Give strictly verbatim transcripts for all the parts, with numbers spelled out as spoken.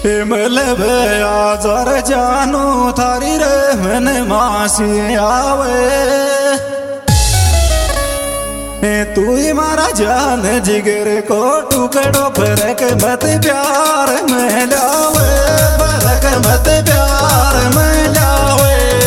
मतलब आजार जानो थारी रे मन मासी आवे तू ही मारा जान जिगर को टुकड़ो फरक मत प्यार में लावे फरक मत प्यार में लावे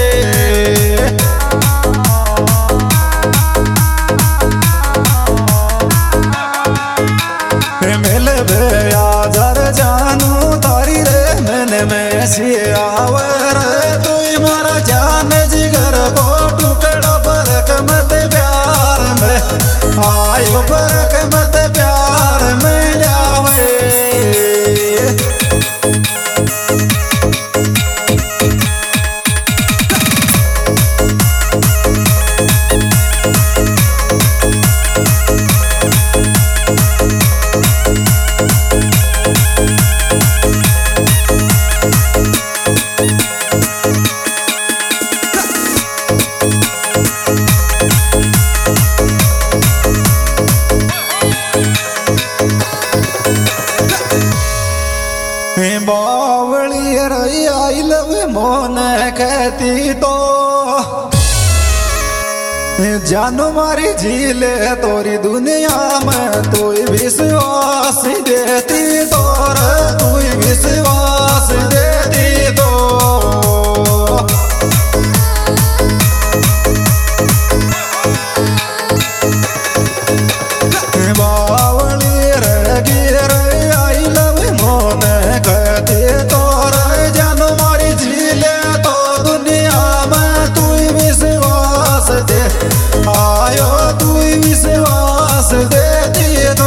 मिलब आजार जानो थारी रे मन में सी आवर तू ही मारा जान जिगर को टुकड़ो फरक मत प्यार में आयो फरक मत प्यार में लावे बावली रही आई लव मोन कहती तो जानो मारी झीले तोरी दुनिया में तू विश्वास देती तोर तू विश्वास देती तो बावली रही रही आई लव मोन कहती तोर जानो मारी झीले तो दुनिया में तू विश्वास दे आयो तू विश्वास देती तो।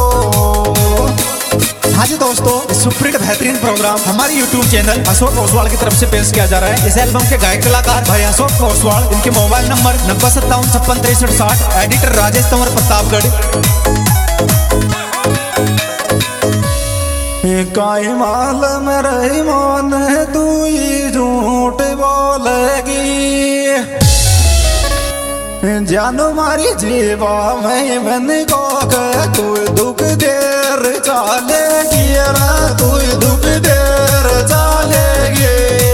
हाँ जी दोस्तों, सुप्रीत बेहतरीन प्रोग्राम हमारे यूट्यूब चैनल अशोक ओसवाल की तरफ से पेश किया जा रहा है। इस एल्बम के गायक कलाकार भाई अशोक ओसवाल, इनके मोबाइल नंबर नब्बे सत्तावन छप्पन तिरसठ साठ। एडिटर राजेश तंवर प्रतापगढ़। काई माल में रही मोन तू ही झूठ बोलेगी जानो मारी जीवा में मन को तू दुख देर चालेगी तू दुख देर चालेगी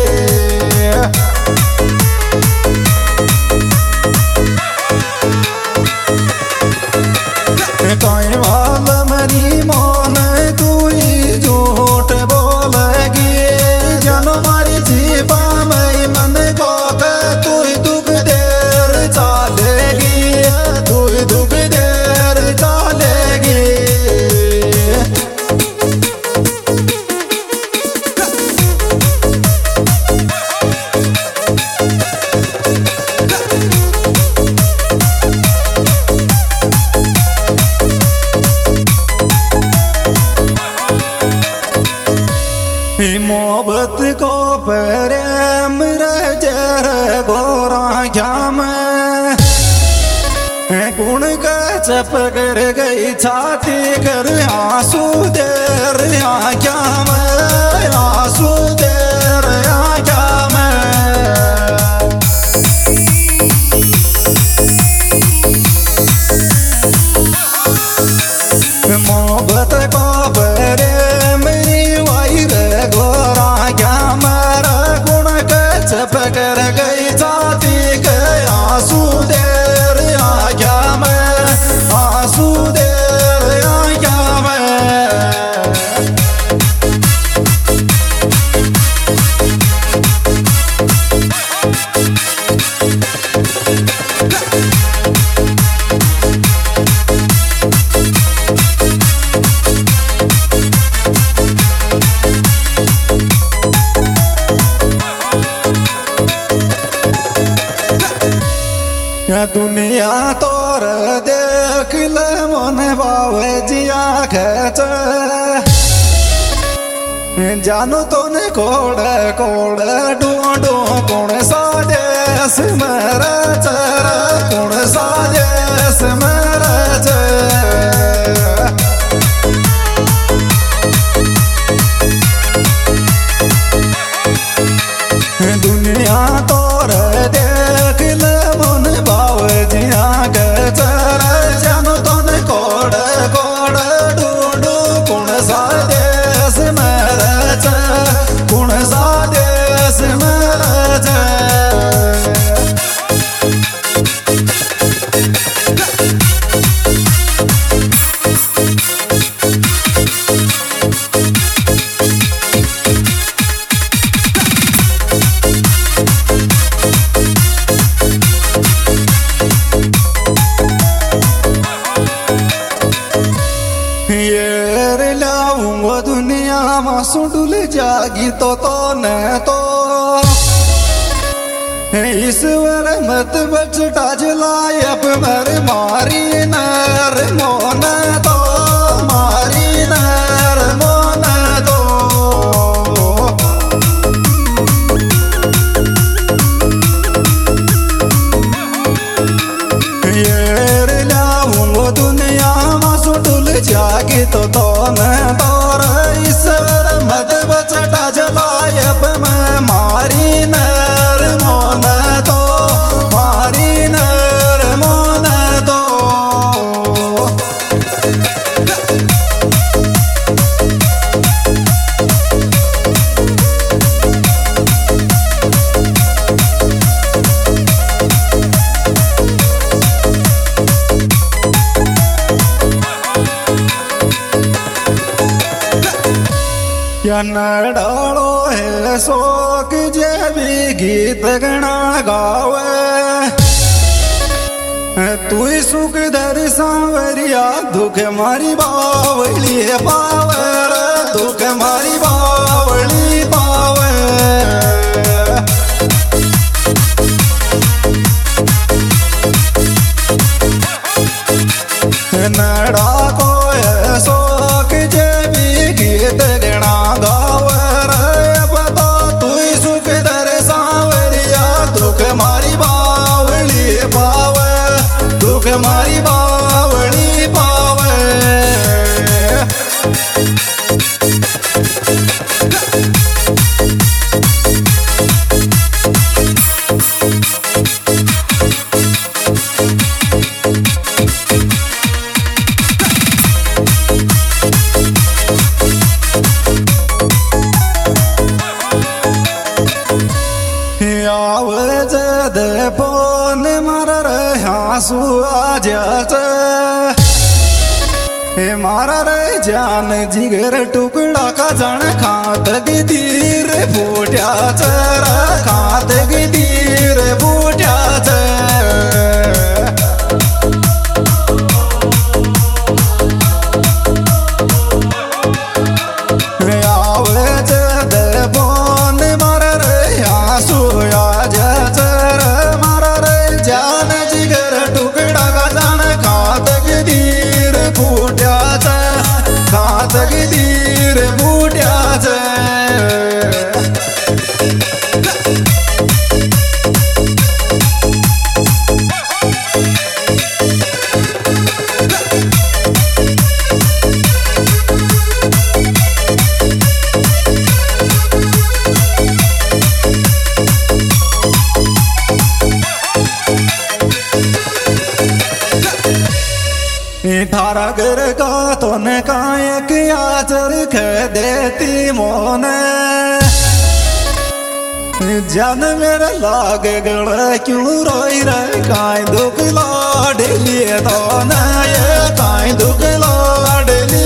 काई माल मरी मोन तू ही झूठ बोलेगी जानो मारी जीवा में मन को तू दुख देर चालेगी तू दुख देर चालेगी। मोहब्बत को प्रेम जर गोरा क्या मैं गुण का चप कर गई छाती कर आंसू देर क्या मैं आंसू देर क्या मैं मोहब्बत को प्रेम पकड़ गई जाती के आंसू देर आया मैं आंसू देर आया मैं। दुनिया तोर देख ले मन बावे जिया खेच जानो तो ने कोड़ कोड़ ढूंढो कौन साजेस मेरा चेहरा कौन साजेस मेरा चेहरा दुनिया तोर देख ले मन बावे जिया खेच जानो तो ने कोड़ कोड़ ढूंढो कौन साजेस मेरा चेहरा जागी तो तो न तो ईश्वर मत बचटा जलाय अब मर मारी नर मोन तो मारी नर मोन तो ये लाऊं दुनिया में सुटुल जागी तो तो न तोर ईश्वर मत बचटा जलाय अब मैं मारी नर मोन तो मारी नर मोन तो या नडालो है शोक जे भी गीत गणा गावे तू सुख धर सांवरिया दुख मारी बावली पावर दुख मारी बावली पावे नड़ा को है शोक जे भी गीत गणा गावर बता तू सुख धर सांवरिया दुख मारी बावली पावे दुख मारी बावली पावे दे पोन मर हाँसू आज मारा रे जान जिगर टुकड़ा का जन खात गिदीर फूट्या चरा खात गिदीर फूट्या तकदीर बूट्या थारा घर का तो न कायक आचर ख देती मोन जन मेरे लाग गण क्यों रोई रे काय दुख लाड लिए तो न ये काय दुख लाड